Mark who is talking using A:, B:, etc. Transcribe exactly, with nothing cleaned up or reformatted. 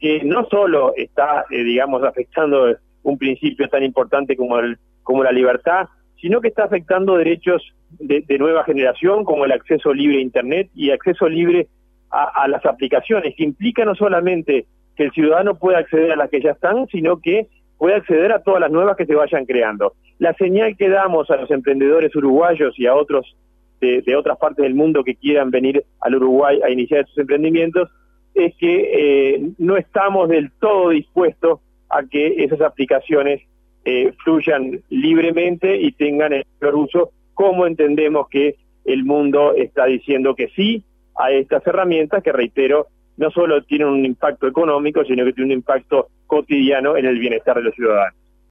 A: que no solo está, eh, digamos, afectando un principio tan importante como, el, como la libertad, sino que está afectando derechos de, de nueva generación, como el acceso libre a Internet y acceso libre a, a las aplicaciones, que implica no solamente que el ciudadano pueda acceder a las que ya están, sino que puede acceder a todas las nuevas que se vayan creando. La señal que damos a los emprendedores uruguayos y a otros de, de otras partes del mundo que quieran venir al Uruguay a iniciar sus emprendimientos es que eh, no estamos del todo dispuestos a que esas aplicaciones eh, fluyan libremente y tengan el mejor uso, como entendemos que el mundo está diciendo que sí a estas herramientas que, reitero, no solo tienen un impacto económico, sino que tienen un impacto cotidiano en el bienestar de los ciudadanos.